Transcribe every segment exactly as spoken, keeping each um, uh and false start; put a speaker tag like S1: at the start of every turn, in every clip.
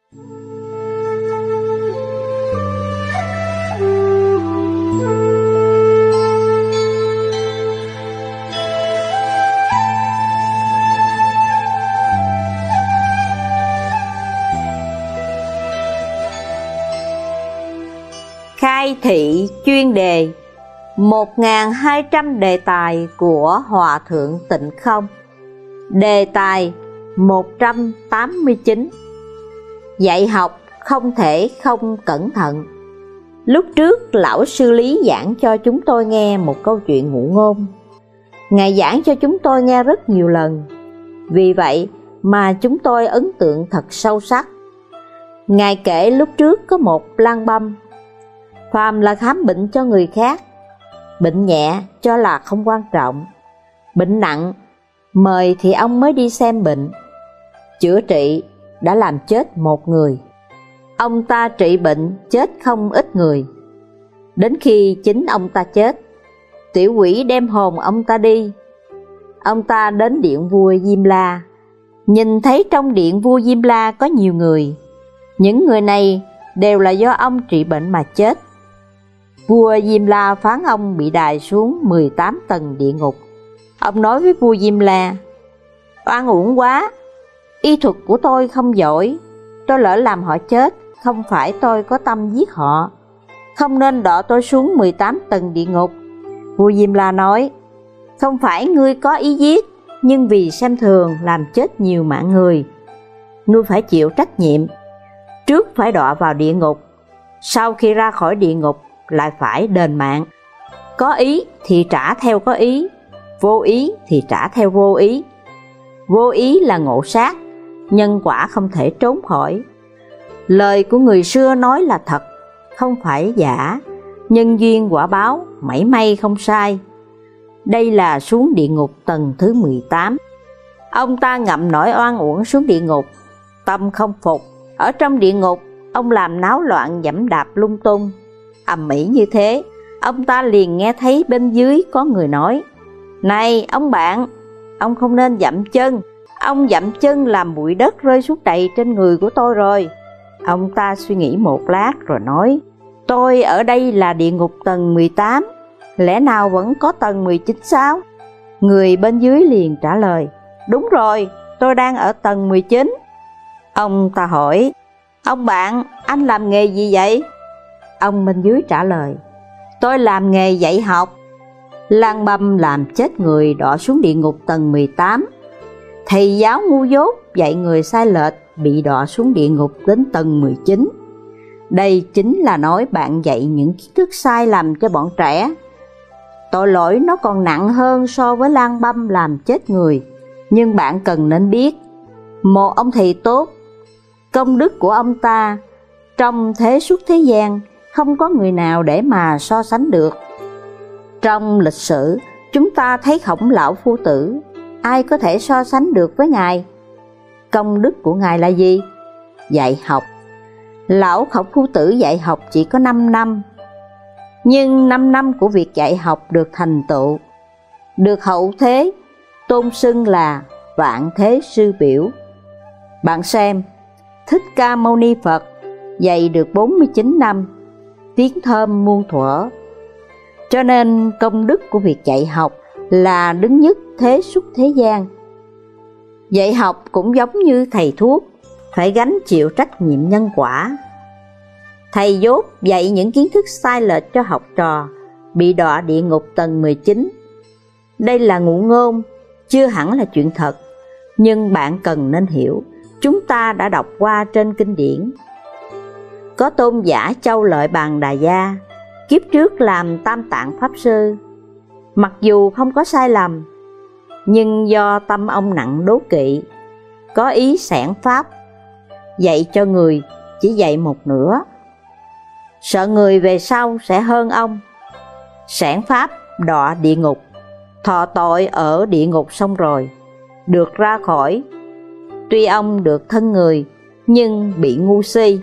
S1: Khai thị chuyên đề một nghìn hai trăm đề tài của Hòa Thượng Tịnh Không. Đề tài một trăm tám mươi chín. Dạy học không thể không cẩn thận. Lúc trước lão sư Lý giảng cho chúng tôi nghe một câu chuyện ngụ ngôn. Ngài giảng cho chúng tôi nghe rất nhiều lần, vì vậy mà chúng tôi ấn tượng thật sâu sắc. Ngài kể lúc trước có một lang băm, phàm là khám bệnh cho người khác, bệnh nhẹ cho là không quan trọng, bệnh nặng mời thì ông mới đi xem bệnh. Chữa trị đã làm chết một người. Ông ta trị bệnh chết không ít người. Đến khi chính ông ta chết, tiểu quỷ đem hồn ông ta đi. Ông ta đến điện vua Diêm La, nhìn thấy trong điện vua Diêm La có nhiều người. Những người này đều là do ông trị bệnh mà chết. Vua Diêm La phán ông bị đày xuống mười tám tầng địa ngục. Ông nói với vua Diêm La: oan uổng quá, y thuật của tôi không giỏi, tôi lỡ làm họ chết, không phải tôi có tâm giết họ, không nên đọa tôi xuống mười tám tầng địa ngục. Vua Diêm La nói: không phải ngươi có ý giết, nhưng vì xem thường làm chết nhiều mạng người, ngươi phải chịu trách nhiệm. Trước phải đọa vào địa ngục, sau khi ra khỏi địa ngục lại phải đền mạng. Có ý thì trả theo có ý, vô ý thì trả theo vô ý. Vô ý là ngộ sát, nhân quả không thể trốn khỏi. Lời của người xưa nói là thật, không phải giả. Nhân duyên quả báo, mảy may không sai. Đây là xuống địa ngục tầng thứ mười tám. Ông ta ngậm nỗi oan uổng xuống địa ngục, tâm không phục. Ở trong địa ngục, ông làm náo loạn giẫm đạp lung tung. Ầm ĩ như thế, ông ta liền nghe thấy bên dưới có người nói: này ông bạn, ông không nên dậm chân. Ông dậm chân làm bụi đất rơi xuống đầy trên người của tôi rồi. Ông ta suy nghĩ một lát rồi nói: tôi ở đây là địa ngục tầng mười tám, lẽ nào vẫn có tầng mười chín sao? Người bên dưới liền trả lời: đúng rồi, tôi đang ở tầng mười chín. Ông ta hỏi: ông bạn, anh làm nghề gì vậy? Ông bên dưới trả lời: tôi làm nghề dạy học. Lang băm làm chết người đọa xuống địa ngục tầng mười tám. Thầy giáo ngu dốt dạy người sai lệch bị đọa xuống địa ngục đến tầng mười chín. Đây chính là nói bạn dạy những kiến thức sai lầm cho bọn trẻ. Tội lỗi nó còn nặng hơn so với lang băm làm chết người. Nhưng bạn cần nên biết, một ông thầy tốt, công đức của ông ta trong thế suốt thế gian không có người nào để mà so sánh được. Trong lịch sử, chúng ta thấy Khổng Lão Phu Tử, ai có thể so sánh được với Ngài? Công đức của Ngài là gì? Dạy học. Lão Khổng Phu Tử dạy học chỉ có năm năm, nhưng năm năm của việc dạy học được thành tựu, được hậu thế tôn xưng là vạn thế sư biểu. Bạn xem, Thích Ca Mâu Ni Phật dạy được bốn mươi chín năm, tiếng thơm muôn thuở. Cho nên công đức của việc dạy học là đứng nhất thế suốt thế gian. Dạy học cũng giống như thầy thuốc, phải gánh chịu trách nhiệm nhân quả. Thầy dốt dạy những kiến thức sai lệch cho học trò, bị đọa địa ngục tầng mười chín. Đây là ngụ ngôn, chưa hẳn là chuyện thật, nhưng bạn cần nên hiểu, chúng ta đã đọc qua trên kinh điển. Có tôn giả Châu Lợi Bàn Đà Gia, kiếp trước làm Tam Tạng Pháp Sư. Mặc dù không có sai lầm, nhưng do tâm ông nặng đố kỵ, có ý xẻn pháp, dạy cho người chỉ dạy một nửa, sợ người về sau sẽ hơn ông. Xẻn pháp đọa địa ngục, thọ tội ở địa ngục xong rồi, được ra khỏi. Tuy ông được thân người, nhưng bị ngu si.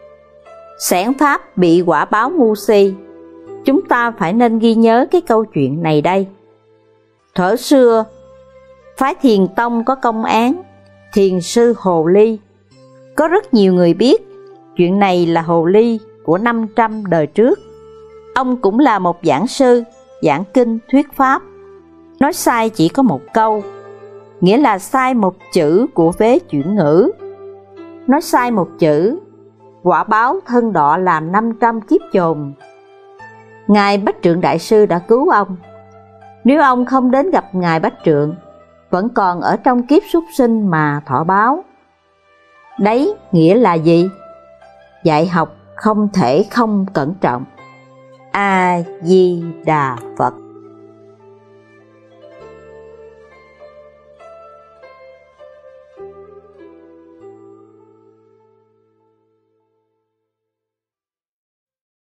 S1: Xẻn pháp bị quả báo ngu si. Chúng ta phải nên ghi nhớ cái câu chuyện này đây. Thuở xưa, phái Thiền Tông có công án Thiền sư Hồ Ly. Có rất nhiều người biết chuyện này là hồ ly của năm trăm đời trước. Ông cũng là một giảng sư, giảng kinh thuyết pháp. Nói sai chỉ có một câu, nghĩa là sai một chữ của vế chuyển ngữ. Nói sai một chữ, quả báo thân đọa làm năm trăm kiếp chồn. Ngài Bách Trượng Đại Sư đã cứu ông. Nếu ông không đến gặp Ngài Bách Trượng, vẫn còn ở trong kiếp súc sinh mà thọ báo. Đấy nghĩa là gì? Dạy học không thể không cẩn trọng. A Di Đà Phật.